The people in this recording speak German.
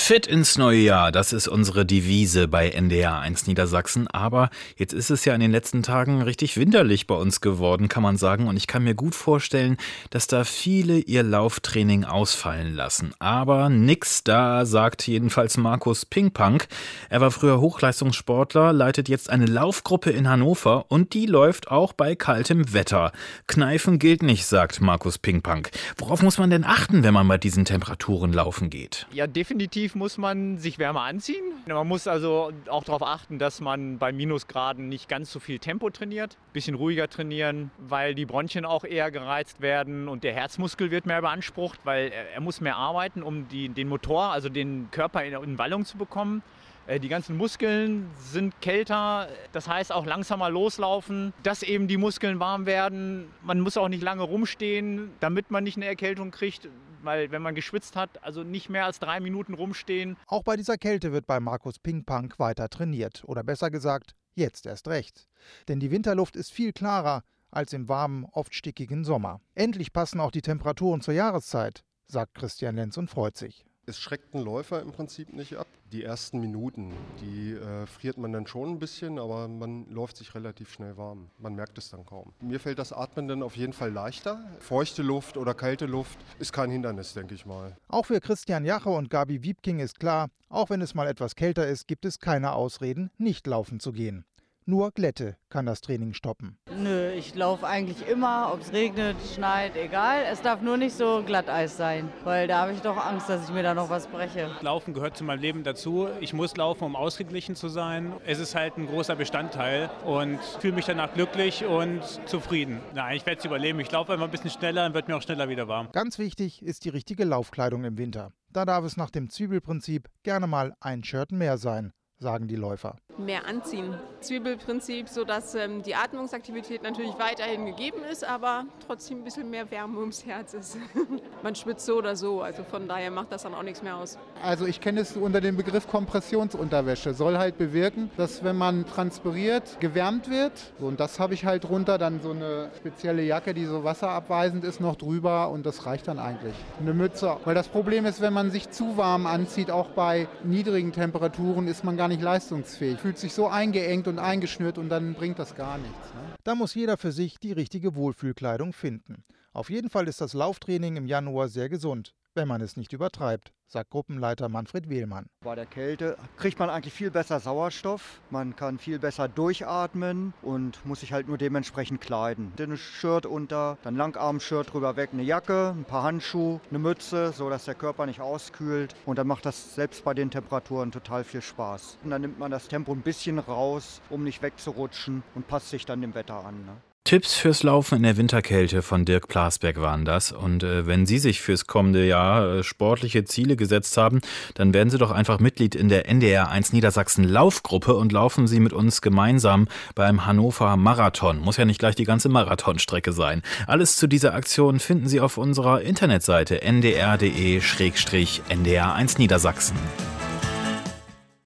Fit ins neue Jahr, das ist unsere Devise bei NDR1 Niedersachsen. Aber jetzt ist es ja in den letzten Tagen richtig winterlich bei uns geworden, kann man sagen. Und ich kann mir gut vorstellen, dass da viele ihr Lauftraining ausfallen lassen. Aber nix da, sagt jedenfalls Markus Pingpank. Er war früher Hochleistungssportler, leitet jetzt eine Laufgruppe in Hannover und die läuft auch bei kaltem Wetter. Kneifen gilt nicht, sagt Markus Pingpank. Worauf muss man denn achten, wenn man bei diesen Temperaturen laufen geht? Ja, definitiv muss man sich wärmer anziehen. Man muss also auch darauf achten, dass man bei Minusgraden nicht ganz so viel Tempo trainiert. Ein bisschen ruhiger trainieren, weil die Bronchien auch eher gereizt werden und der Herzmuskel wird mehr beansprucht, weil er muss mehr arbeiten, um den Motor, also den Körper in Wallung zu bekommen. Die ganzen Muskeln sind kälter, das heißt auch langsamer loslaufen, dass eben die Muskeln warm werden. Man muss auch nicht lange rumstehen, damit man nicht eine Erkältung kriegt, weil wenn man geschwitzt hat, also nicht mehr als 3 Minuten rumstehen. Auch bei dieser Kälte wird bei Markus Pingpank weiter trainiert. Oder besser gesagt, jetzt erst recht. Denn die Winterluft ist viel klarer als im warmen, oft stickigen Sommer. Endlich passen auch die Temperaturen zur Jahreszeit, sagt Christian Lenz und freut sich. Es schreckt einen Läufer im Prinzip nicht ab. Die ersten Minuten, die friert man dann schon ein bisschen, aber man läuft sich relativ schnell warm. Man merkt es dann kaum. Mir fällt das Atmen dann auf jeden Fall leichter. Feuchte Luft oder kalte Luft ist kein Hindernis, denke ich mal. Auch für Christian Jache und Gabi Wiebking ist klar, auch wenn es mal etwas kälter ist, gibt es keine Ausreden, nicht laufen zu gehen. Nur Glätte kann das Training stoppen. Nö, ich laufe eigentlich immer, ob es regnet, schneit, egal. Es darf nur nicht so Glatteis sein, weil da habe ich doch Angst, dass ich mir da noch was breche. Laufen gehört zu meinem Leben dazu. Ich muss laufen, um ausgeglichen zu sein. Es ist halt ein großer Bestandteil und fühle mich danach glücklich und zufrieden. Nein, ich werde es überleben. Ich laufe einfach ein bisschen schneller und wird mir auch schneller wieder warm. Ganz wichtig ist die richtige Laufkleidung im Winter. Da darf es nach dem Zwiebelprinzip gerne mal ein Shirt mehr sein, sagen die Läufer. Mehr anziehen. Zwiebelprinzip, sodass die Atmungsaktivität natürlich weiterhin gegeben ist, aber trotzdem ein bisschen mehr Wärme ums Herz ist. Man schwitzt so oder so, also von daher macht das dann auch nichts mehr aus. Also ich kenne es unter dem Begriff Kompressionsunterwäsche. Soll halt bewirken, dass wenn man transpiriert, gewärmt wird. So, und das habe ich halt drunter, dann so eine spezielle Jacke, die so wasserabweisend ist, noch drüber und das reicht dann eigentlich. Eine Mütze. Weil das Problem ist, wenn man sich zu warm anzieht, auch bei niedrigen Temperaturen, ist man gar nicht leistungsfähig. Fühlt sich so eingeengt und eingeschnürt und dann bringt das gar nichts. Ne? Da muss jeder für sich die richtige Wohlfühlkleidung finden. Auf jeden Fall ist das Lauftraining im Januar sehr gesund, wenn man es nicht übertreibt, sagt Gruppenleiter Manfred Wehlmann. Bei der Kälte kriegt man eigentlich viel besser Sauerstoff, man kann viel besser durchatmen und muss sich halt nur dementsprechend kleiden. Dünnes Shirt unter, dann Langarm-Shirt drüber weg, eine Jacke, ein paar Handschuhe, eine Mütze, so dass der Körper nicht auskühlt und dann macht das selbst bei den Temperaturen total viel Spaß. Und dann nimmt man das Tempo ein bisschen raus, um nicht wegzurutschen und passt sich dann dem Wetter an. Ne? Tipps fürs Laufen in der Winterkälte von Dirk Plasberg waren das. Und wenn Sie sich fürs kommende Jahr sportliche Ziele gesetzt haben, dann werden Sie doch einfach Mitglied in der NDR1 Niedersachsen Laufgruppe und laufen Sie mit uns gemeinsam beim Hannover Marathon. Muss ja nicht gleich die ganze Marathonstrecke sein. Alles zu dieser Aktion finden Sie auf unserer Internetseite ndr.de/ndr1 Niedersachsen.